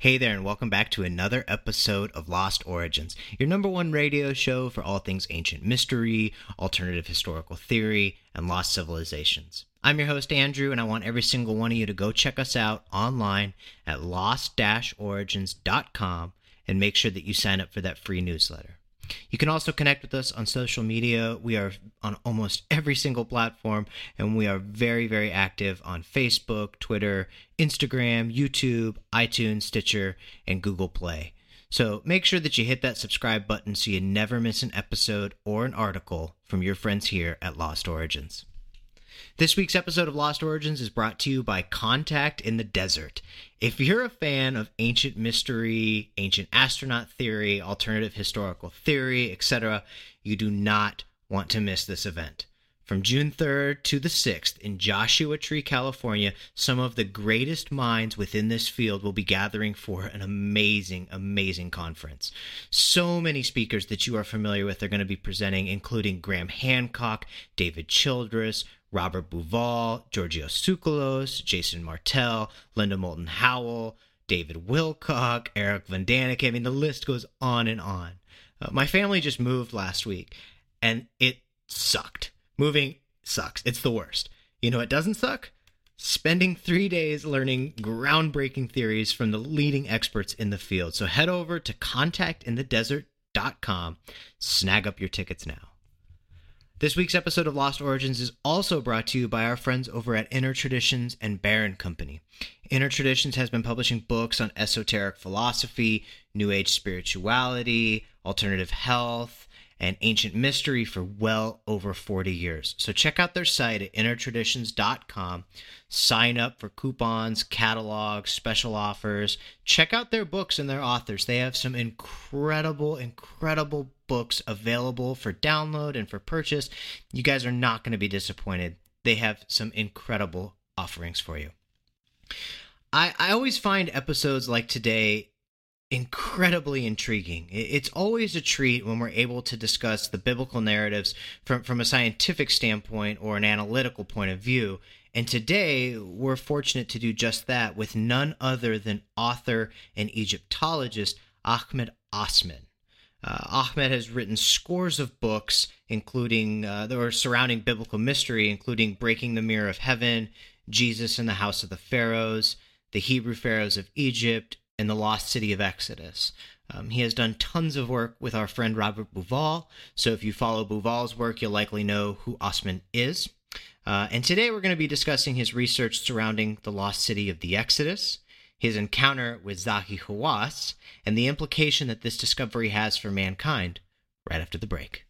Hey there, and welcome back to another episode of Lost Origins, your number one radio show for all things ancient mystery, alternative historical theory, and lost civilizations. I'm your host, Andrew, and I want every single one of you to go check us out online at lost-origins.com and make sure that you sign up for that free newsletter. You can also connect with us on social media. We are on almost every single platform, and we are very, very active on Facebook, Twitter, Instagram, YouTube, iTunes, Stitcher, and Google Play. So make sure that you hit that subscribe button so you never miss an episode or an article from your friends here at Lost Origins. This week's episode of Lost Origins is brought to you by Contact in the Desert. If you're a fan of ancient mystery, ancient astronaut theory, alternative historical theory, etc., you do not want to miss this event. From June 3rd to the 6th in Joshua Tree, California, some of the greatest minds within this field will be gathering for an amazing, amazing conference. So many speakers that you are familiar with are going to be presenting, including Graham Hancock, David Childress, Robert Bauval, Giorgio Tsoukalos, Jason Martell, Linda Moulton Howell, David Wilcock, Eric Van Daniken. I mean, the list goes on and on. My family just moved last week, and it sucked. Moving sucks. It's the worst. You know what doesn't suck? Spending 3 days learning groundbreaking theories from the leading experts in the field. So head over to contactinthedesert.com. Snag up your tickets now. This week's episode of Lost Origins is also brought to you by our friends over at Inner Traditions and Barron Company. Inner Traditions has been publishing books on esoteric philosophy, New Age spirituality, alternative health, and ancient mystery for well over 40 years. So check out their site at innertraditions.com. Sign up for coupons, catalogs, special offers. Check out their books and their authors. They have some incredible, incredible books available for download and for purchase. You guys are not going to be disappointed. They have some incredible offerings for you. I always find episodes like today incredibly intriguing. It's always a treat when we're able to discuss the biblical narratives from a scientific standpoint or an analytical point of view. And today, we're fortunate to do just that with none other than author and Egyptologist Ahmed Osman. Ahmed has written scores of books, including or surrounding biblical mystery, including Breaking the Mirror of Heaven, Jesus in the House of the Pharaohs, The Hebrew Pharaohs of Egypt, and The Lost City of Exodus. He has done tons of work with our friend Robert Bauval, so if you follow Bauval's work, you'll likely know who Osman is. And today we're going to be discussing his research surrounding the Lost City of the Exodus, his encounter with Zahi Hawass, and the implication that this discovery has for mankind, right after the break.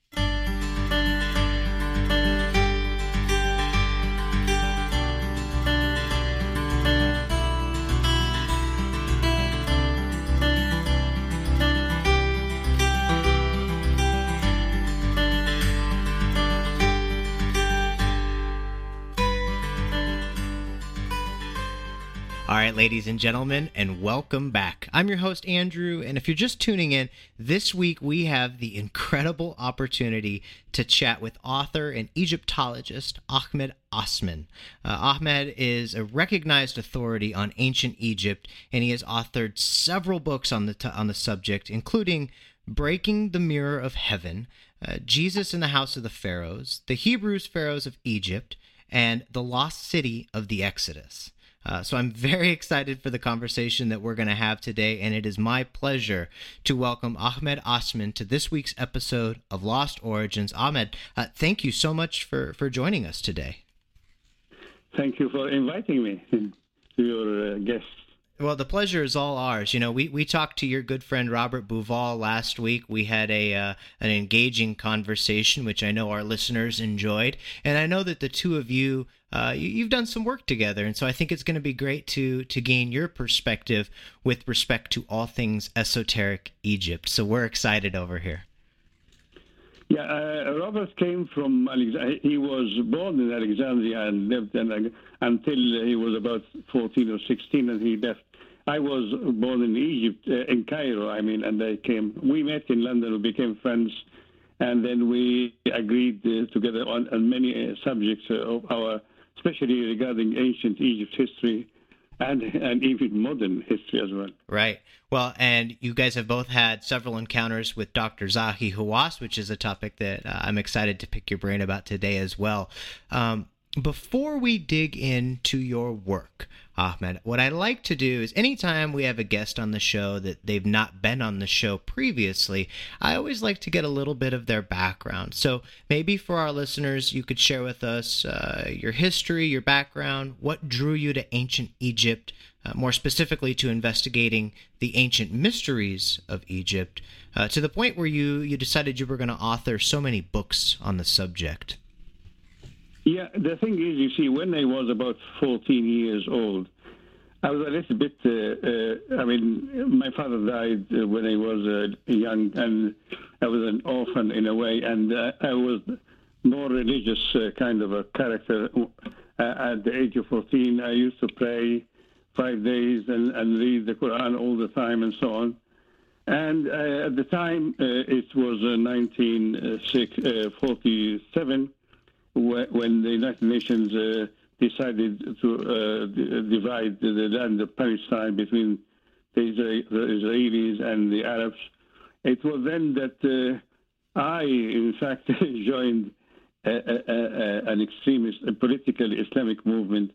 All right, ladies and gentlemen, and welcome back. I'm your host, Andrew, and if you're just tuning in, this week we have the incredible opportunity to chat with author and Egyptologist Ahmed Osman. Ahmed is a recognized authority on ancient Egypt, and he has authored several books on the subject, including Breaking the Mirror of Heaven, Jesus in the House of the Pharaohs, The Hebrew Pharaohs of Egypt, and The Lost City of the Exodus. So I'm very excited for the conversation that we're going to have today, and it is my pleasure to welcome Ahmed Osman to this week's episode of Lost Origins. Ahmed, thank you so much for joining us today. Thank you for inviting me to your guest. Well, the pleasure is all ours. You know, we talked to your good friend Robert Bauval last week. We had an engaging conversation, which I know our listeners enjoyed, and I know that the two of you, you've done some work together, and so I think it's going to be great to gain your perspective with respect to all things esoteric Egypt. So we're excited over here. Yeah, Robert came from he was born in Alexandria and lived until he was about 14 or 16, and he left. I was born in Egypt, in Cairo, and we met in London, we became friends, and then we agreed together on many subjects of our, especially regarding ancient Egypt history and even modern history as well. Right. Well, and you guys have both had several encounters with Dr. Zahi Hawass, which is a topic that I'm excited to pick your brain about today as well. Before we dig into your work, Ahmed, what I like to do is anytime we have a guest on the show that they've not been on the show previously, I always like to get a little bit of their background. So maybe for our listeners, you could share with us your history, your background, what drew you to ancient Egypt, more specifically to investigating the ancient mysteries of Egypt, to the point where you decided you were going to author so many books on the subject. Yeah, the thing is, you see, when I was about 14 years old, I was a little bit, my father died when I was young, and I was an orphan in a way, and I was more religious kind of a character. At the age of 14, I used to pray 5 days and read the Quran all the time and so on. And at the time, it was 1947, when the United Nations decided to divide the land of Palestine between the Israelis and the Arabs. It was then that I, in fact, joined an extremist, a political Islamic movement,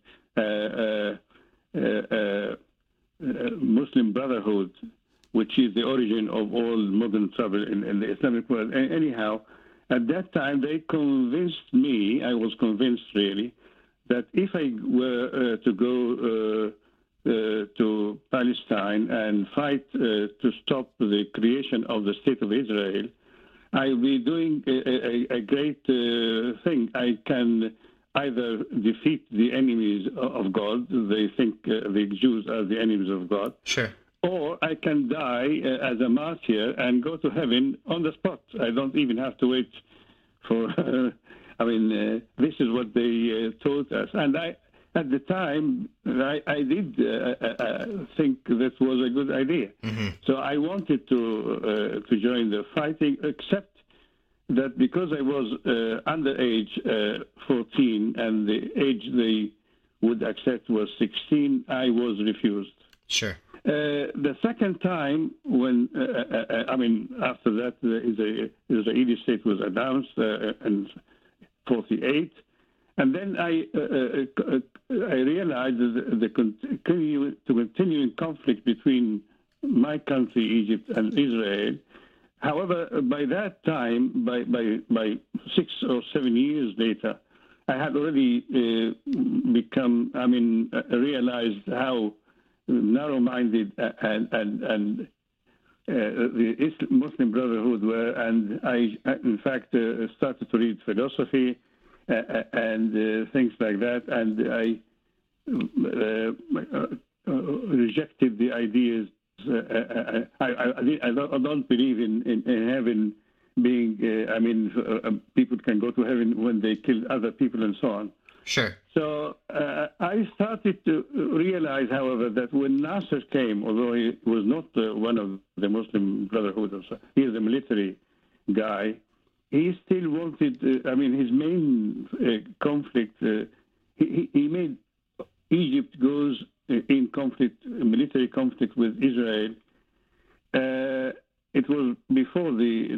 Muslim Brotherhood, which is the origin of all modern trouble in the Islamic world. Anyhow, at that time, they convinced me, I was convinced really, that if I were to go to Palestine and fight to stop the creation of the State of Israel, I'll be doing a great thing. I can either defeat the enemies of God, they think the Jews are the enemies of God, Sure. or I can die as a martyr and go to heaven on the spot. I don't even have to wait for, this is what they told us. And at the time, I did think that was a good idea. Mm-hmm. So I wanted to join the fighting, except that because I was underage, 14, and the age they would accept was 16, I was refused. Sure. The second time, when after that, the Israeli state was announced in 48, and then I realized that the continuing conflict between my country, Egypt, and Israel. However, by that time, by 6 or 7 years later, I had already realized how narrow-minded and the Muslim Brotherhood were, and I, in fact, started to read philosophy and things like that, and I rejected the ideas. I don't believe in heaven being. People can go to heaven when they kill other people and so on. Sure. So I started to realize, however, that when Nasser came, although he was not one of the Muslim Brotherhood, he is a military guy, he still wanted, his main conflict, he made Egypt goes in conflict, military conflict with Israel. It was before the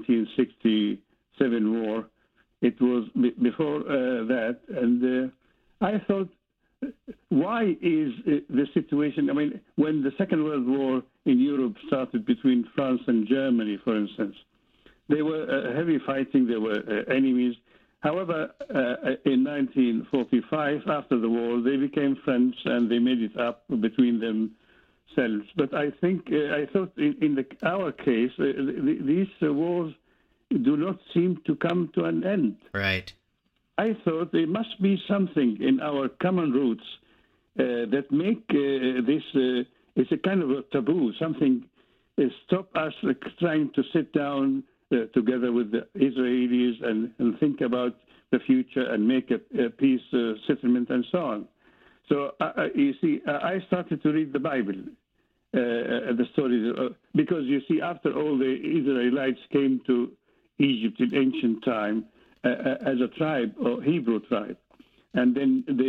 1967 war. It was before that, and I thought, why is the situation? When the Second World War in Europe started between France and Germany, for instance, they were heavy fighting, they were enemies. However, in 1945, after the war, they became friends and they made it up between themselves. But I thought in our case, these wars do not seem to come to an end. Right. I thought there must be something in our common roots that make this, it's a kind of a taboo, something stop us trying to sit down together with the Israelis and think about the future and make a peace settlement and so on. So, you see, I started to read the Bible, the stories, because, you see, after all, the Israelites came to Egypt in ancient time as a tribe, or Hebrew tribe. And then the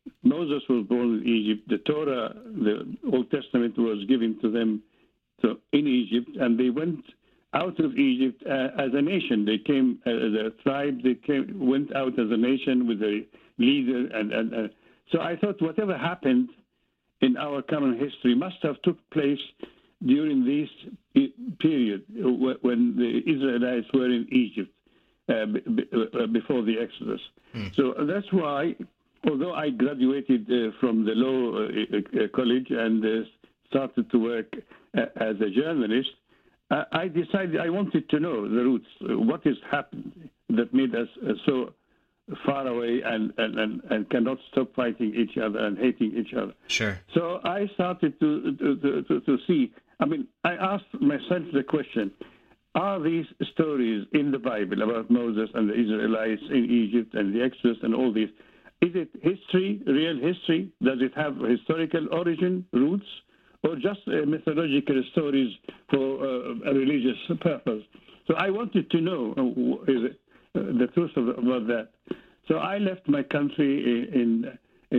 Moses was born in Egypt. The Torah, the Old Testament, was given to them in Egypt, and they went out of Egypt as a nation. They came as a tribe. Went out as a nation with a leader, and so I thought whatever happened in our common history must have took place during this period when the Israelites were in Egypt before the Exodus. So that's why, although I graduated from the law college and started to work as a journalist, I decided I wanted to know the roots, what has happened that made us so far away and cannot stop fighting each other and hating each other. Sure. So I started to see. I mean, I asked myself the question: are these stories in the Bible about Moses and the Israelites in Egypt and the Exodus and all this? Is it history, real history? Does it have historical origin, roots, or just mythological stories for a religious purpose? So I wanted to know the truth about that. So I left my country in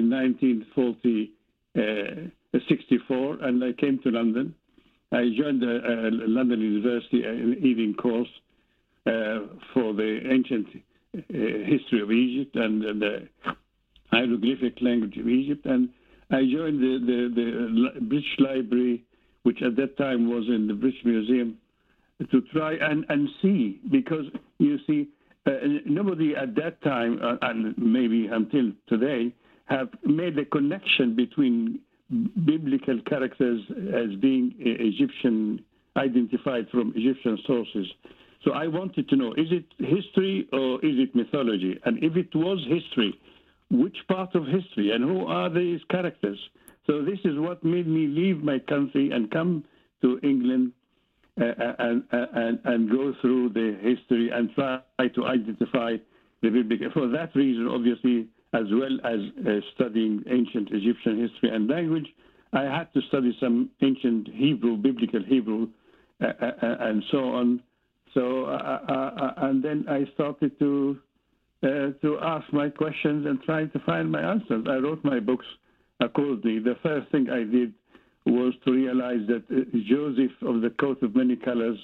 1964, and I came to London. I joined London University an evening course for the ancient history of Egypt and the hieroglyphic language of Egypt, and I joined the British Library, which at that time was in the British Museum, to try and see, because you see, nobody at that time, and maybe until today, have made a connection between biblical characters as being Egyptian, identified from Egyptian sources. So I wanted to know, is it history or is it mythology? And if it was history, which part of history and who are these characters? So this is what made me leave my country and come to England and go through the history and try to identify the biblical. For that reason, obviously, as well as studying ancient Egyptian history and language, I had to study some ancient Hebrew, biblical Hebrew, and so on. So, and then I started to ask my questions and try to find my answers. I wrote my books accordingly. The first thing I did was to realize that Joseph of the coat of many colors,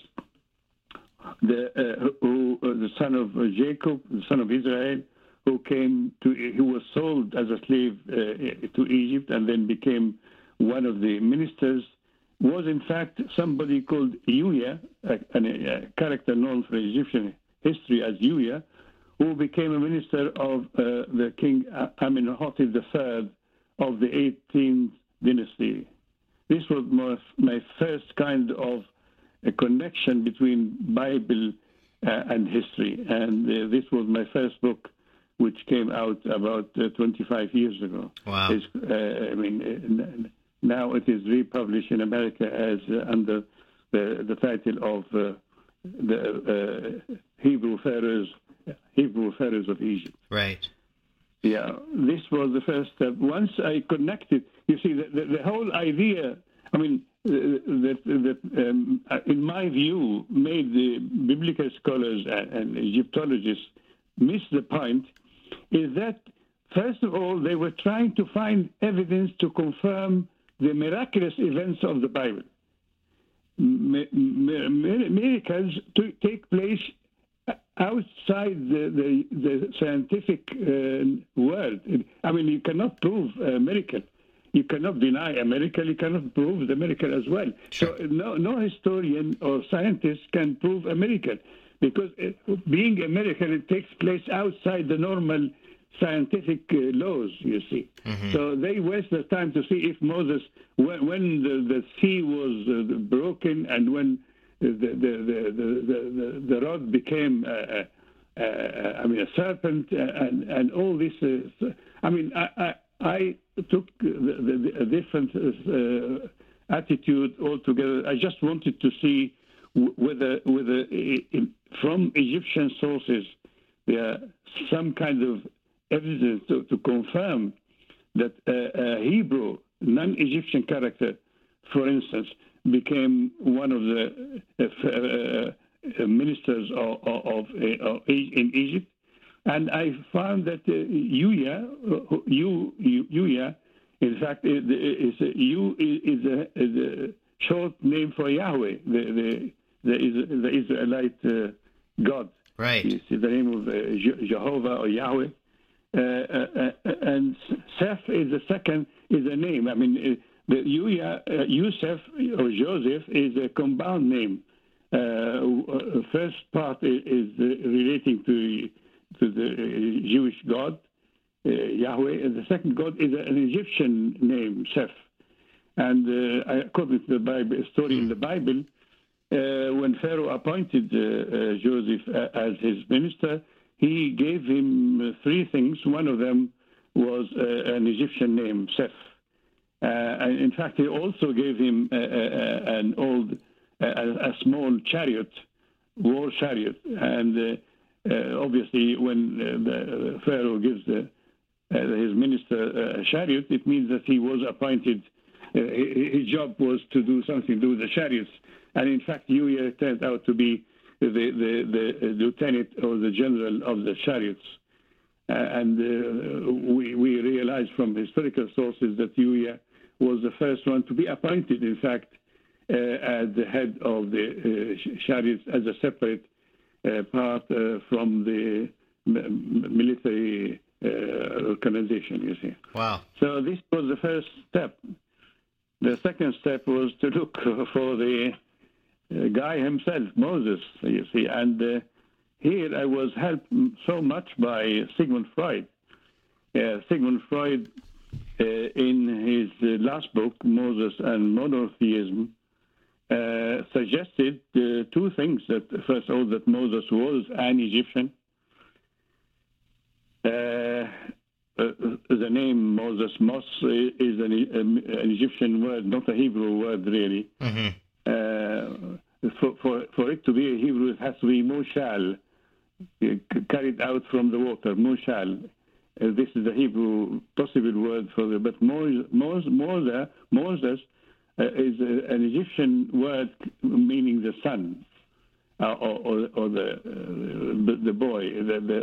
the son of Jacob, the son of Israel, who was sold as a slave to Egypt and then became one of the ministers, was in fact somebody called Uya, a character known for Egyptian history as Uya, who became a minister of the king Amenhotep III of the 18th dynasty. This was my first kind of a connection between Bible and history, and this was my first book, which came out about 25 years ago. Wow. Now it is republished in America as under the title of the Hebrew Pharaohs of Egypt. Right. Yeah, this was the first step. Once I connected, you see, the whole idea, I mean, that in my view, made the biblical scholars and Egyptologists miss the point, is that, first of all, they were trying to find evidence to confirm the miraculous events of the Bible. Miracles take place outside the scientific world. I mean, you cannot prove a miracle. You cannot deny a miracle. You cannot prove the miracle as well. Sure. So no historian or scientist can prove a miracle, because being a miracle, it takes place outside the normal scientific laws, you see. Mm-hmm. So they waste their time to see if Moses, when the sea was broken and when the rod became, a serpent and all this. I took a different attitude altogether. I just wanted to see whether from Egyptian sources there are some kind of evidence to confirm that a Hebrew, non-Egyptian character, for instance, became one of the ministers in Egypt, And I found that Yuya, in fact, is a short name for Yahweh, the Israelite God. Right. It's the name of Jehovah or Yahweh. And Seth is a name. I mean, the Yusef or Joseph is a compound name. First part is relating to the Jewish God, Yahweh, and the second God is an Egyptian name, Seth. And according to the Bible, story in the Bible, when Pharaoh appointed Joseph as his minister, he gave him three things. One of them was an Egyptian name, Seth. And in fact, he also gave him a small chariot, war chariot. And obviously, when the Pharaoh gives his minister a chariot, it means that he was appointed. His job was to do something to do with the chariots. And in fact, Yuya turned out to be the lieutenant or the general of the chariots. And we realize from historical sources that Yuya was the first one to be appointed, in fact, as the head of the chariots as a separate part from the military organization, you see. Wow. So this was the first step. The second step was to look for the guy himself, Moses, you see. And here I was helped so much by Sigmund Freud. Sigmund Freud, in his last book, Moses and Monotheism, suggested two things. That first of all, that Moses was an Egyptian. The name Moses, Mos, is an Egyptian word, not a Hebrew word, really. Mm-hmm. For it to be a Hebrew, it has to be Mushal, carried out from the water, Mushal. This is the Hebrew possible word for it. But Moses is an Egyptian word meaning the son, or the boy,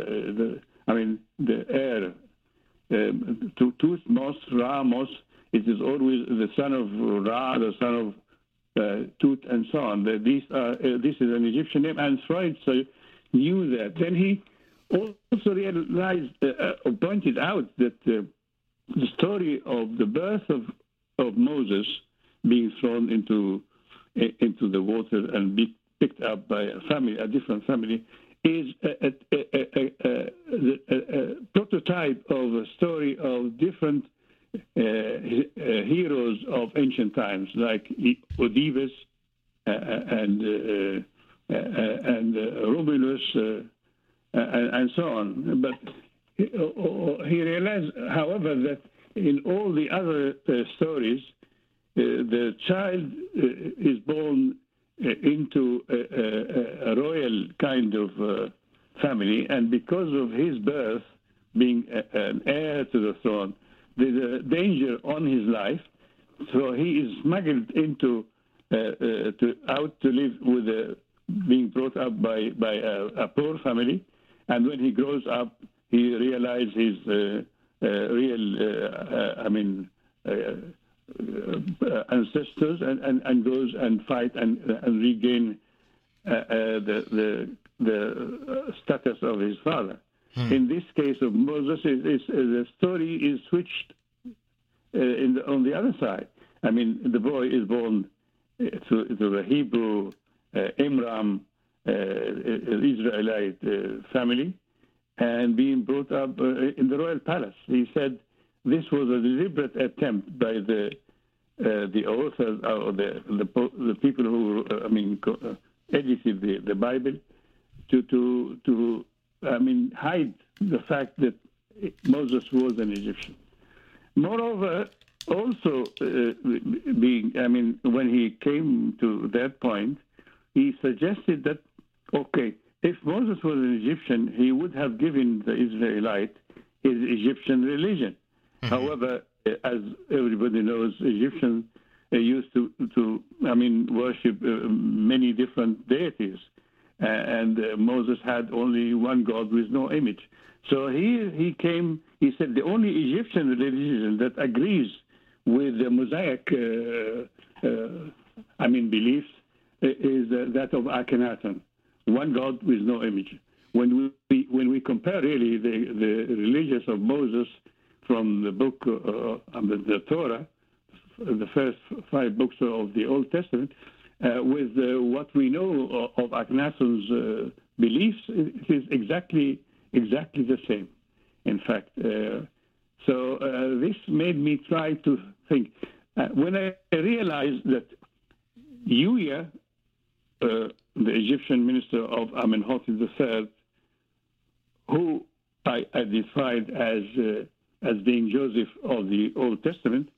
the heir. To Mos, Ra-Mos, it is always the son of Ra, the son of Tut, and so on. This is an Egyptian name, and Freud knew that. Then he also realized, pointed out that the story of the birth of Moses being thrown into the water and be picked up by a different family, is a prototype of a story of different heroes of ancient times, like Oedipus and Romulus and so on. But he realized, however, that in all the other stories, the child is born into a royal kind of family, and because of his birth, being an heir to the throne, there's a danger on his life, so he is smuggled into out to live with being brought up by a poor family, and when he grows up, he realizes his ancestors and goes and fight and regain the status of his father. In this case of Moses, the story is switched on the other side. I mean, the boy is born to the Hebrew Imram Israelite family and being brought up in the royal palace. He said this was a deliberate attempt by the authors or the people who edited the Bible to hide the fact that Moses was an Egyptian. Moreover, also when he came to that point, he suggested that if Moses was an Egyptian, he would have given the Israelite his Egyptian religion. Mm-hmm. However, as everybody knows, Egyptians used to worship many different deities. and Moses had only one God with no image. So he came. He said the only Egyptian religion that agrees with the Mosaic, beliefs is that of Akhenaten, one God with no image. When we compare really the religions of Moses from the book the Torah, the first 5 books of the Old Testament, with what we know of Akhenaten's beliefs, it is exactly the same. In fact, so this made me try to think. When I realized that Yuya, the Egyptian minister of Amenhotep III, who I identified as being Joseph of the Old Testament,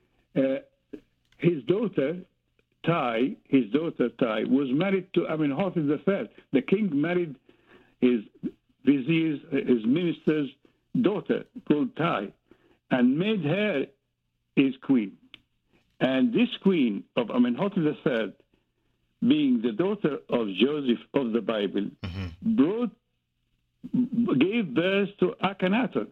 his daughter Tai was married to Amenhotep III. The king married his vizier's, his minister's daughter called Tai, and made her his queen. And this queen of Amenhotep III, being the daughter of Joseph of the Bible, gave birth to Akhenaten.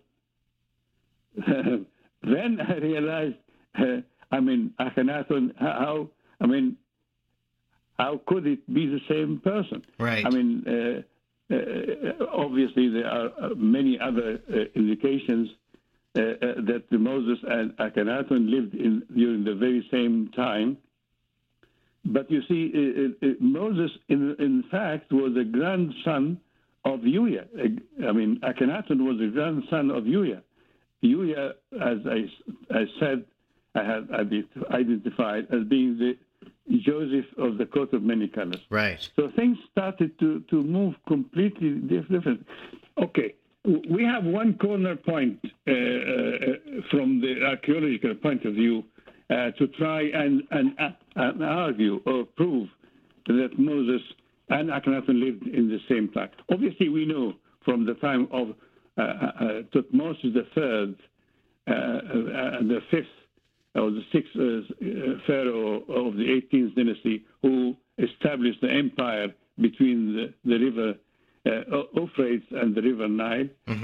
Then I realized, Akhenaten, how could it be the same person? Right. Obviously, there are many other indications that Moses and Akhenaten lived during the very same time. But you see, Moses, in fact, was a grandson of Yuya. Akhenaten was a grandson of Yuya. Yuya, as I said, I had identified as being the Joseph of the coat of many colors. Right. So things started to move completely different. Okay, we have one corner point from the archaeological point of view to try and argue or prove that Moses and Akhenaten lived in the same time. Obviously, we know from the time of Thutmose III, the 5th or the 6th pharaoh of the 18th dynasty, who established the empire between the river Euphrates and the river Nile.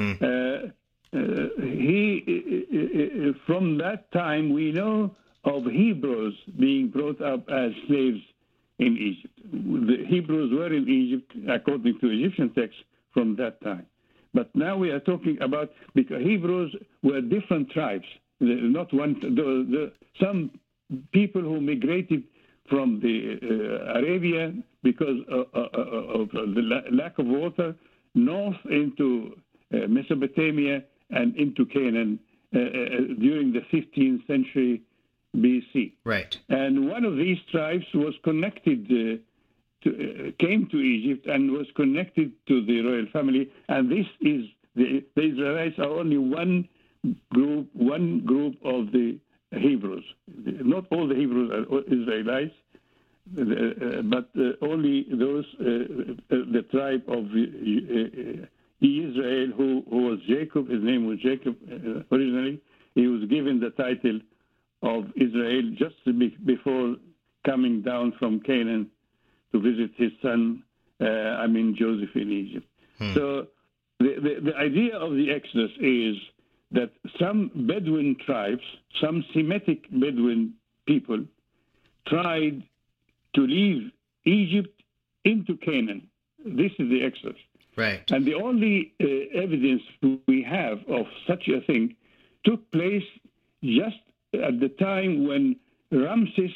He, from that time, we know of Hebrews being brought up as slaves in Egypt. The Hebrews were in Egypt, according to Egyptian texts, from that time. But now we are talking about, because Hebrews were different tribes, not one. Some people who migrated from the Arabia because of the lack of water, north into Mesopotamia and into Canaan during the 15th century BC. Right. And one of these tribes was connected, came to Egypt and was connected to the royal family. And this is, the Israelites are only one group of the Hebrews. Not all the Hebrews are Israelites, but only those, the tribe of Israel, who was Jacob. His name was Jacob originally. He was given the title of Israel just before coming down from Canaan to visit his son, Joseph in Egypt. So the idea of the Exodus is that some Bedouin tribes, some Semitic Bedouin people, tried to leave Egypt into Canaan. This is the Exodus. Right. And the only evidence we have of such a thing took place just at the time when Ramses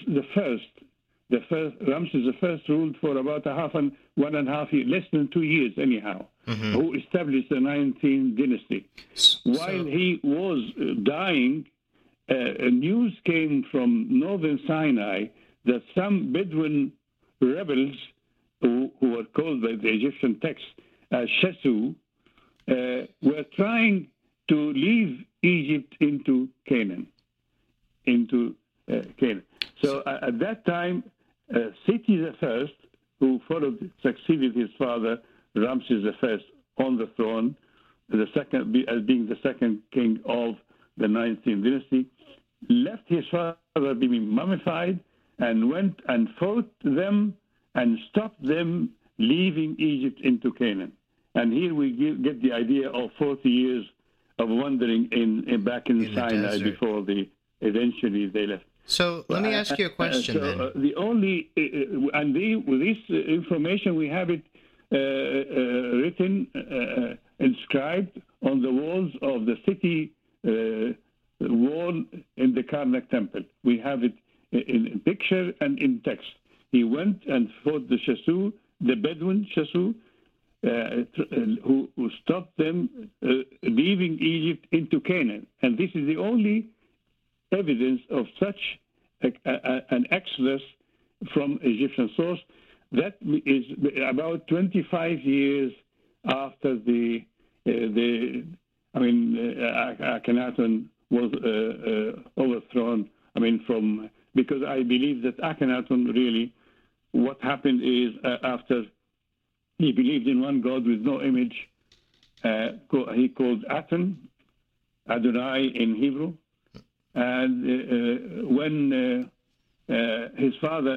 I ruled for about 1.5 years, less than 2 years anyhow, who established the 19th dynasty. While he was dying, news came from northern Sinai that some Bedouin rebels, who were called by the Egyptian text Shesu, were trying to leave Egypt into Canaan. So at that time, Seti I, who succeeded his father Ramses I on the throne, as being the second king of the 19th dynasty, left his father being mummified and went and fought them and stopped them leaving Egypt into Canaan. And here we get the idea of 40 years of wandering back in Sinai before eventually they left. So let me ask you a question then. The only, with this information, we have it written, inscribed on the walls of the city wall in the Karnak temple. We have it in picture and in text. He went and fought the Shasu, the Bedouin Shasu, who stopped them leaving Egypt into Canaan. And this is the only evidence of such an exodus from Egyptian source. That is about 25 years after Akhenaten was overthrown. Because I believe that Akhenaten really, what happened is after he believed in one God with no image, he called Aten, Adonai in Hebrew, and when his father,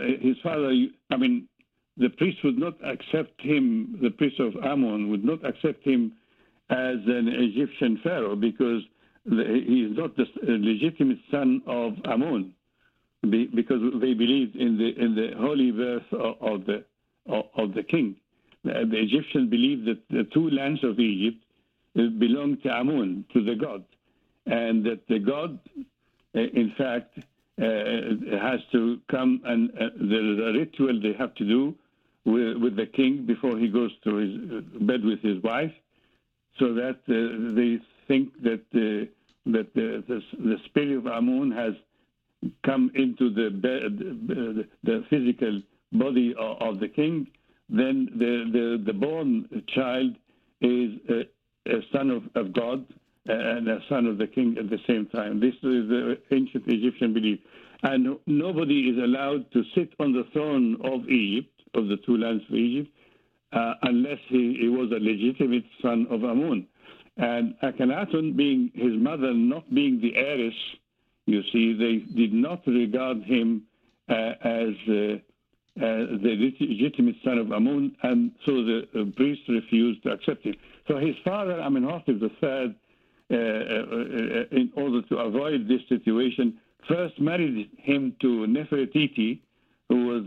the priest would not accept him, the priest of Ammon would not accept him as an Egyptian pharaoh because he is not the legitimate son of Ammon, because they believed in the holy birth of the king. The Egyptians believed that the two lands of Egypt belonged to Ammon, to the god, and that the god, in fact, has to come, and there's a ritual they have to do with the king before he goes to his bed with his wife, so that they think that the spirit of Ammon has come into the physical body of the king. Then the born child is a son of God and a son of the king at the same time. This is the ancient Egyptian belief. And nobody is allowed to sit on the throne of Egypt, of the two lands of Egypt, unless he was a legitimate son of Ammon. And Akhenaten, being his mother not being the heiress, you see, they did not regard him as the legitimate son of Ammon, and so the priest refused to accept him. So his father, Amenhotep III, in order to avoid this situation, first married him to Nefertiti, who was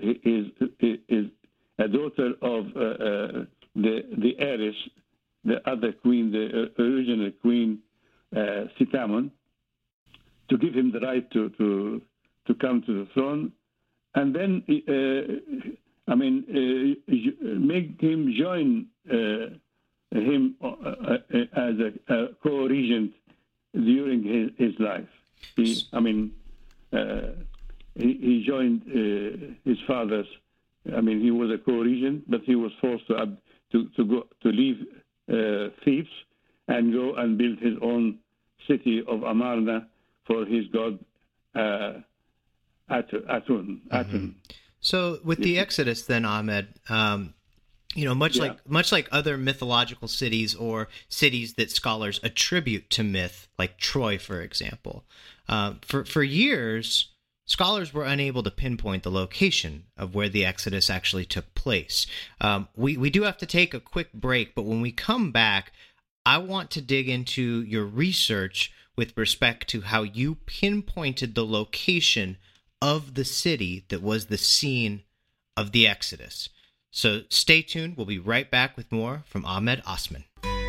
a daughter of the heiress, the other queen, the original queen, Sitamon, to give him the right to come to the throne, and then make him join him as a co-regent during his life. He joined his father's. He was a co-regent, but he was forced to leave Thebes and go and build his own city of Amarna for his god Aten. Mm-hmm. So with the Exodus, then, Ahmed, much like other mythological cities or cities that scholars attribute to myth, like Troy, for example, for years, scholars were unable to pinpoint the location of where the Exodus actually took place. We do have to take a quick break, but when we come back, I want to dig into your research with respect to how you pinpointed the location of the city that was the scene of the Exodus. So stay tuned. We'll be right back with more from Ahmed Osman.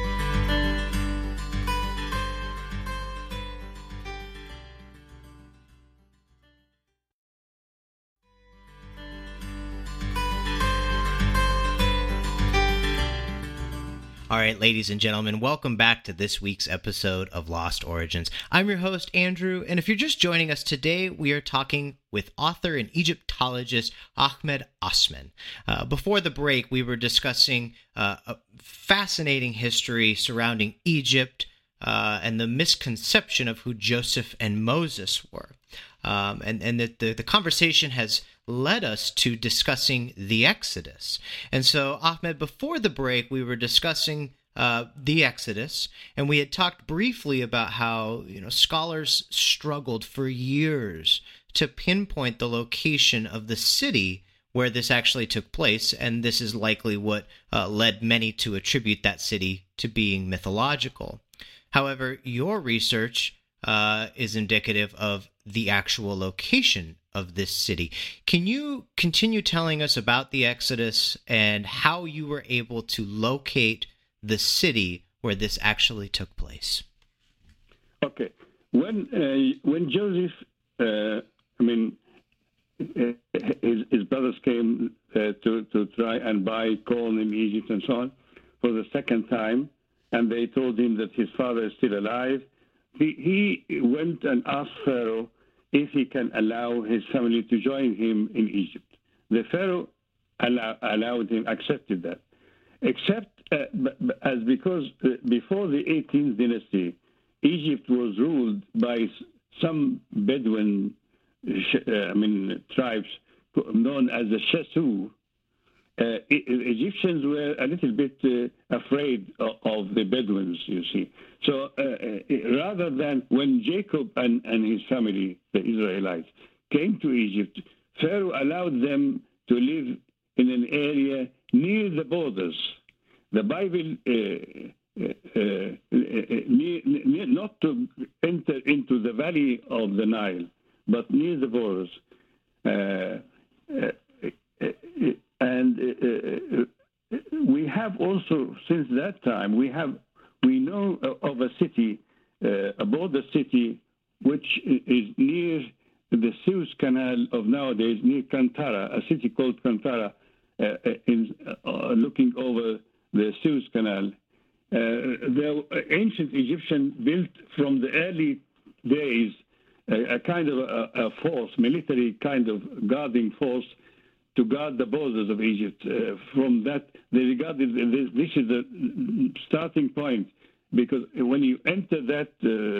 All right, ladies and gentlemen, welcome back to this week's episode of Lost Origins. I'm your host, Andrew, and if you're just joining us today, we are talking with author and Egyptologist Ahmed Osman. Before the break, we were discussing a fascinating history surrounding Egypt and the misconception of who Joseph and Moses were. And that the conversation has led us to discussing the Exodus. And so, Ahmed, before the break, we were discussing the Exodus, and we had talked briefly about how scholars struggled for years to pinpoint the location of the city where this actually took place, and this is likely what led many to attribute that city to being mythological. However, your research is indicative of the actual location of this city. Can you continue telling us about the Exodus and how you were able to locate the city where this actually took place? Okay. When Joseph, his brothers came to try and buy corn in Egypt and so on for the second time, and they told him that his father is still alive. He went and asked Pharaoh if he can allow his family to join him in Egypt. The Pharaoh allowed him, accepted that. Except because before the 18th dynasty, Egypt was ruled by some Bedouin tribes known as the Shasu. Egyptians were a little bit afraid of the Bedouins, you see. So rather than when Jacob and his family, the Israelites, came to Egypt, Pharaoh allowed them to live in an area near the borders. The Bible, not to enter into the valley of the Nile, but near the borders. We have also, since that time, we know of a city, a border city, which is near the Suez Canal of nowadays, near Kantara, a city called Kantara, looking over the Suez Canal. The ancient Egyptian built from the early days a kind of a force, military kind of guarding force, to guard the borders of Egypt. From that, they regarded this is the starting point, because when you enter that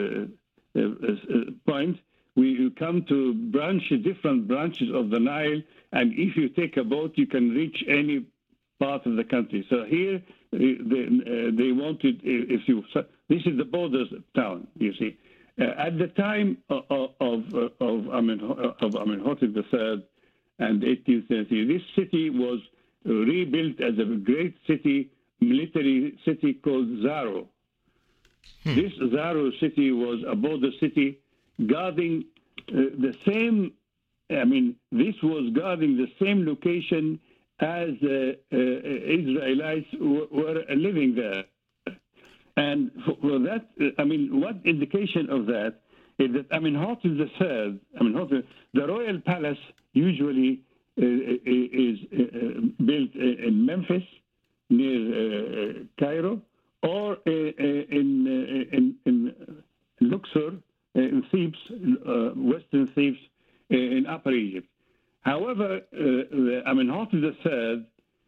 point, you come to different branches of the Nile, and if you take a boat, you can reach any part of the country. So here, they wanted, this is the borders town, you see. At the time of Amenhotep III, and 18th century, this city was rebuilt as a great city, military city called Zaro. This Zaro city was a border city guarding the same, this was guarding the same location as Israelites were living there. And for that, what indication of that is that Amenhotep III, the royal palace usually is built in Memphis, near Cairo, or in Luxor, in Thebes, western Thebes, in Upper Egypt. However, Amenhotep III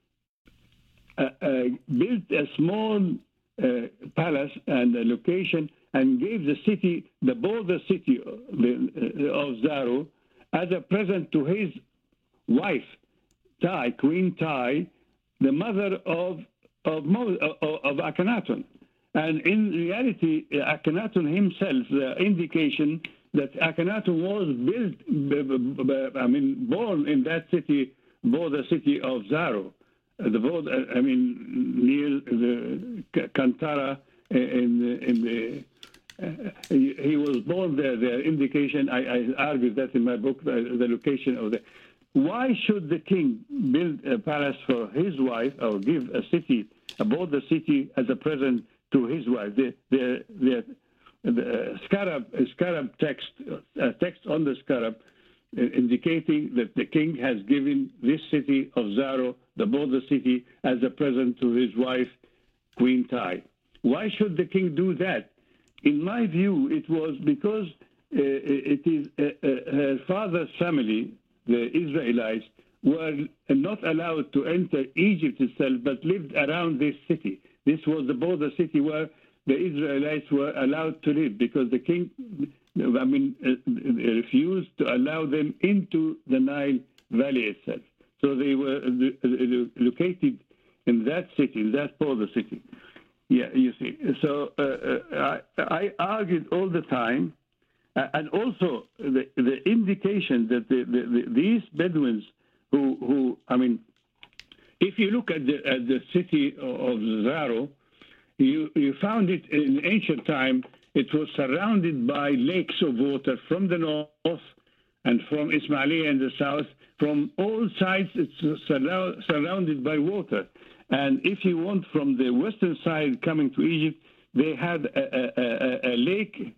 built a small palace and a location, and gave the city, the border city of Zaro, as a present to his wife, Tai, Queen Tai, the mother of Akhenaten. And in reality, Akhenaten himself, the indication that Akhenaten was born in that city, border city of Zaro, the border, near the Kantara, he was born there. The indication, I argued that in my book, the location of the. Why should the king build a palace for his wife, or give a city, a border city, as a present to his wife? The scarab text, text on the scarab, indicating that the king has given this city of Zaro, the border city, as a present to his wife, Queen Tai. Why should the king do that? In my view, it was because it is her father's family, the Israelites, were not allowed to enter Egypt itself, but lived around this city. This was the border city where the Israelites were allowed to live, because the king, refused to allow them into the Nile Valley itself. So they were located in that city, in that border city. Yeah, you see. So I argued all the time, and also the indication that these Bedouins who I mean, if you look at the city of Zaro, you found it in ancient time. It was surrounded by lakes of water from the north and from Ismailia in the south. From all sides, it's surrounded by water. And if you want, from the western side coming to Egypt, they had a lake,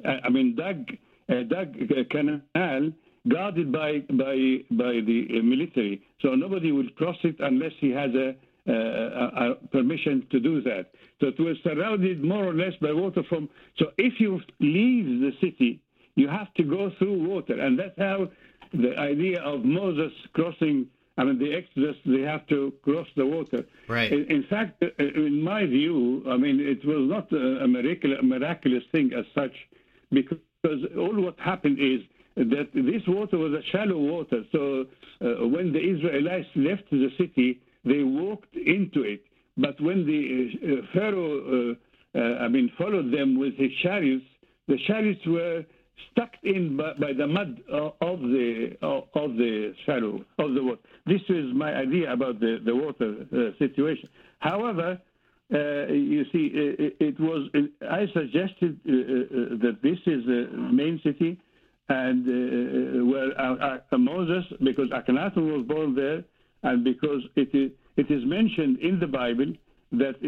dug canal guarded by the military. So nobody will cross it unless he has a permission to do that. So it was surrounded more or less by water from. So if you leave the city, you have to go through water, and that's how the idea of Moses crossing. The Exodus, they have to cross the water. Right. In fact, in my view, it was not a miraculous thing as such, because all what happened is that this water was a shallow water. So when the Israelites left the city, they walked into it. But when the Pharaoh, followed them with his chariots, the chariots were stuck in by the mud of the shallow of the water. This is my idea about the water situation. However, you see, it was. I suggested that this is the main city, and where Moses, because Akhenaten was born there, and because it is mentioned in the Bible that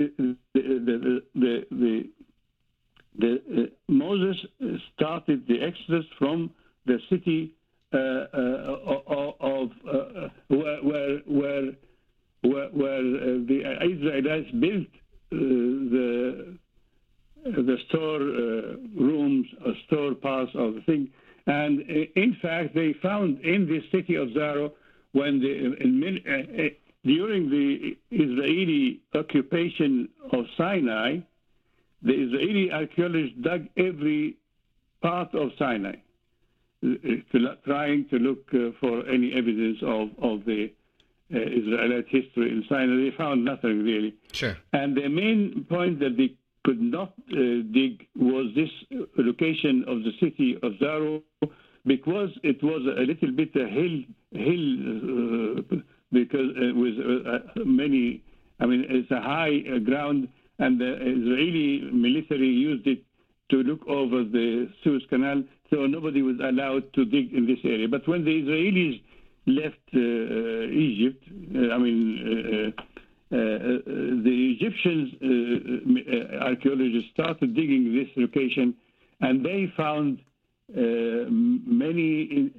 Moses started the Exodus from the city of where the Israelites built the store rooms, or store parts of the thing. And in fact, they found in the city of Zaro, when during the Israeli occupation of Sinai, the Israeli archaeologists dug every part of Sinai, trying to look for any evidence of the Israelite history in Sinai. They found nothing really. Sure. And the main point that they could not dig was this location of the city of Zaro, because it was a little bit a hill, because it was many. It's a high ground. And the Israeli military used it to look over the Suez Canal, so nobody was allowed to dig in this area. But when the Israelis left Egypt, the Egyptians archaeologists started digging this location, and they found many.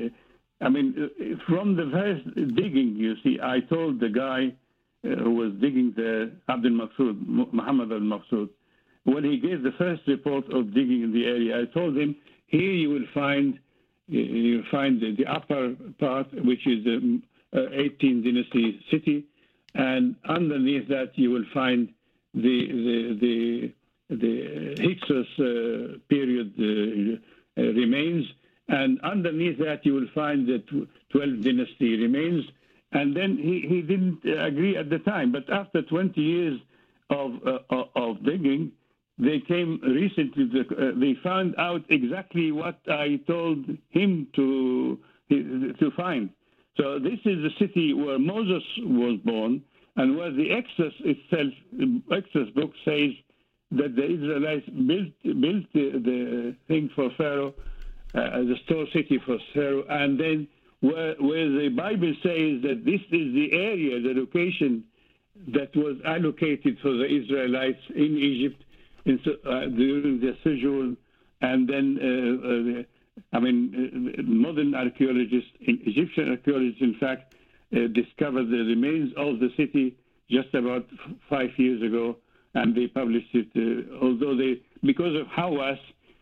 From the first digging, you see, I told the guy who was digging the Muhammad al-Maqsood, when he gave the first report of digging in the area, I told him, here you will find the upper part, which is the 18th dynasty city, and underneath that you will find the Hyksos period remains, and underneath that you will find the 12th dynasty remains. And then he didn't agree at the time, but after 20 years of digging, they came recently. They found out exactly what I told him to find. So this is the city where Moses was born, and where the Exodus itself, Exodus book says that the Israelites built the thing for Pharaoh, the store city for Pharaoh, and then where the Bible says that this is the area, the location that was allocated for the Israelites in Egypt during the sojourn, and then modern archaeologists, Egyptian archaeologists, in fact, discovered the remains of the city just about 5 years ago, and they published it. Although because of Hawass,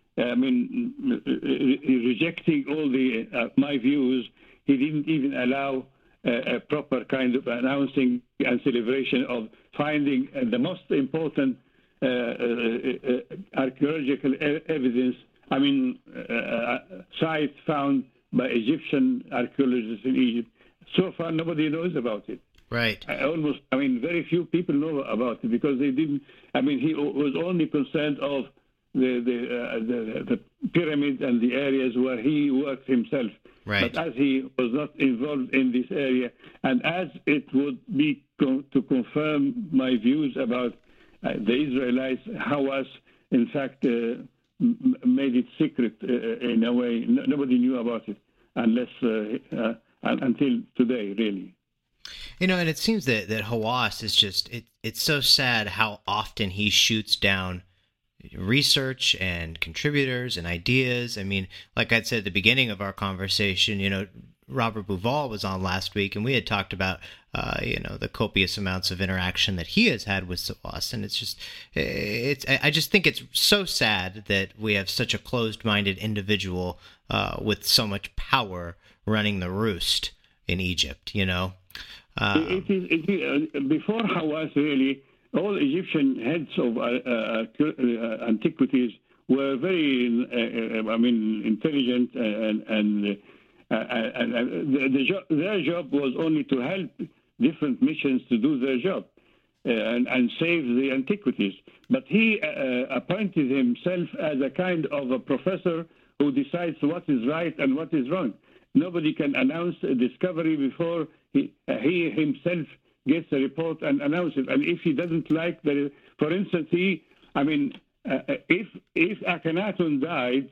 rejecting all my views, he didn't even allow a proper kind of announcing and celebration of finding the most important archaeological evidence. Sites found by Egyptian archaeologists in Egypt. So far, nobody knows about it. Right. Very few people know about it, because they didn't. He was only concerned of the pyramid and the areas where he worked himself. Right. But as he was not involved in this area, and as it would be to confirm my views about the Israelites, Hawass, in fact, made it secret in a way. Nobody knew about it unless until today, really. And it seems that Hawass is just, it's so sad how often he shoots down research and contributors and ideas. I mean, like I said at the beginning of our conversation, Robert Bauval was on last week, and we had talked about, the copious amounts of interaction that he has had with Hawass, and I just think it's so sad that we have such a closed-minded individual with so much power running the roost in Egypt, It is before Hawass, really, all Egyptian heads of antiquities were very, intelligent, and their job was only to help different missions to do their job and save the antiquities. But he appointed himself as a kind of a professor who decides what is right and what is wrong. Nobody can announce a discovery before he himself gets a report and announces it. And if he doesn't like for instance, if Akhenaten died,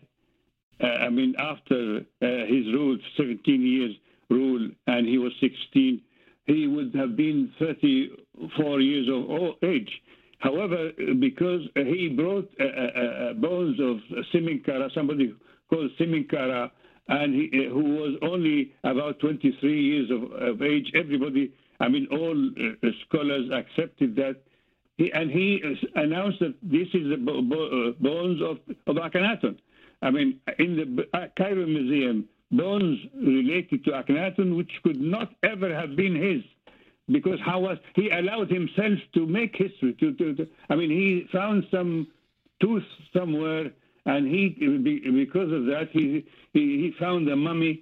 after his rule, 17 years rule, and he was 16, he would have been 34 years of age. However, because he brought bones of Siminkara, somebody called Siminkara, and who was only about 23 years of age, everybody, all scholars accepted that. He announced that this is the bones of Akhenaten. In the Cairo Museum, bones related to Akhenaten, which could not ever have been his, because he allowed himself to make history. He found some tooth somewhere, and because of that, he found a mummy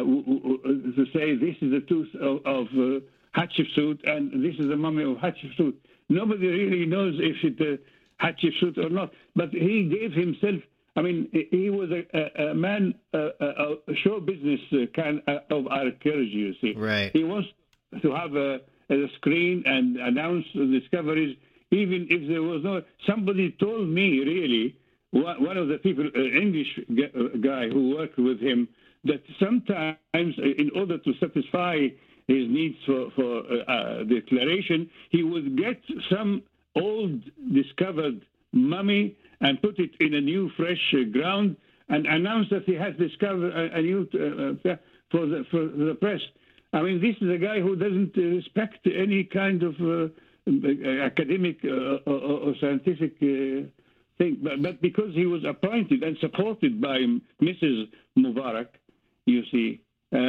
to say this is the tooth of Hatshepsut, and this is the mummy of Hatshepsut. Nobody really knows if it's Hatshepsut or not, but he gave himself. He was a man, a show business kind of archaeology, you see. Right. He wants to have a screen and announce the discoveries, even if there was no... Somebody told me, really, one of the people, an English guy who worked with him, that sometimes, in order to satisfy his needs for declaration, he would get some old discovered mummy and put it in a new, fresh ground, and announce that he has discovered a new for the press. This is a guy who doesn't respect any kind of academic or scientific thing. But because he was appointed and supported by Mrs. Mubarak, you see,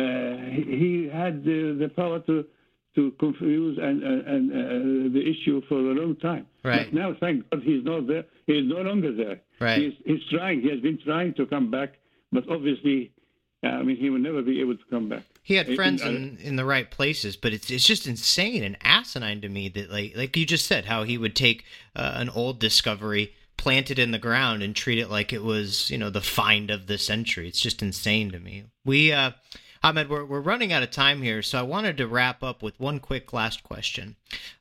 he had the power to confuse and the issue for a long time. Right. But now, thank God, he's not there. He is no longer there. Right. He's trying. He has been trying to come back, but obviously, he will never be able to come back. He had friends in the right places, but it's just insane and asinine to me that, like you just said, how he would take an old discovery, plant it in the ground, and treat it like it was, the find of the century. It's just insane to me. Ahmed, we're running out of time here, so I wanted to wrap up with one quick last question.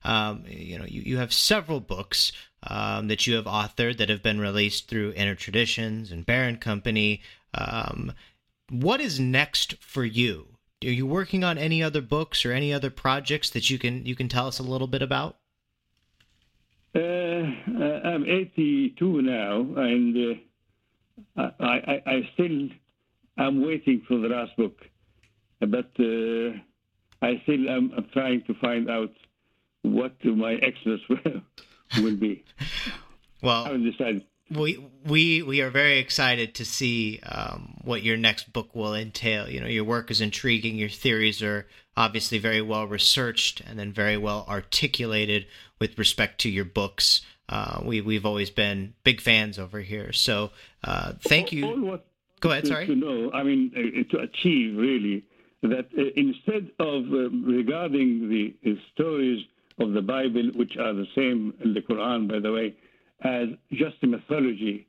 You have several books that you have authored that have been released through Inner Traditions and Bear & Company. What is next for you? Are you working on any other books or any other projects that you can tell us a little bit about? I'm 82 now, and I still am waiting for the last book. But I still am trying to find out what my exodus will be. Well, I haven't decided. We are very excited to see what your next book will entail. Your work is intriguing. Your theories are obviously very well researched and then very well articulated with respect to your books. We've always been big fans over here. So thank you. Go ahead. Sorry. To know, to achieve really that instead of regarding the stories of the Bible, which are the same in the Quran, by the way, as just a mythology,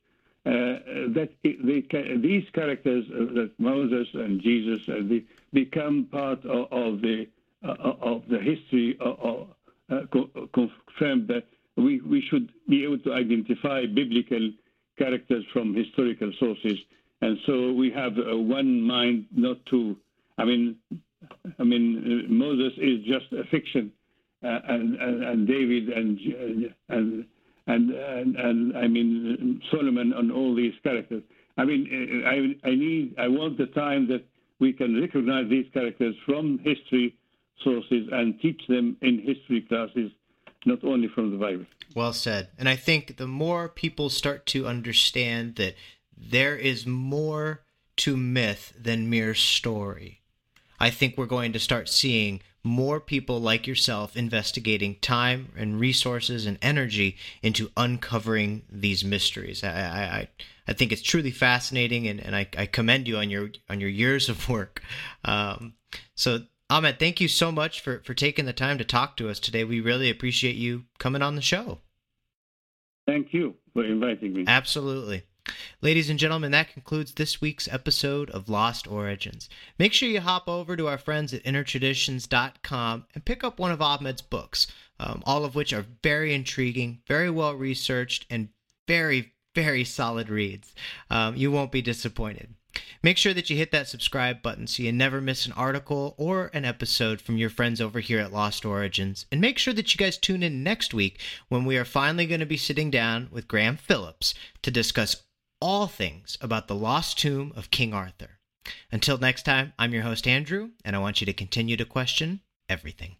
these characters, that Moses and Jesus, they become part of the history, confirmed that we should be able to identify biblical characters from historical sources, and so we have one mind, not two. I mean, Moses is just a fiction, and David and I mean Solomon and all these characters. I mean, I want the time that we can recognize these characters from history sources and teach them in history classes, not only from the Bible. Well said. And I think the more people start to understand that there is more to myth than mere story, I think we're going to start seeing more people like yourself investigating time and resources and energy into uncovering these mysteries. I think it's truly fascinating, and I commend you on your years of work. So Ahmed, thank you so much for taking the time to talk to us today. We really appreciate you coming on the show. Thank you for inviting me. Absolutely. Ladies and gentlemen, that concludes this week's episode of Lost Origins. Make sure you hop over to our friends at innertraditions.com and pick up one of Ahmed's books, all of which are very intriguing, very well researched, and very, very solid reads. You won't be disappointed. Make sure that you hit that subscribe button so you never miss an article or an episode from your friends over here at Lost Origins. And make sure that you guys tune in next week when we are finally going to be sitting down with Graham Phillips to discuss all things about the lost tomb of King Arthur. Until next time, I'm your host, Andrew, and I want you to continue to question everything.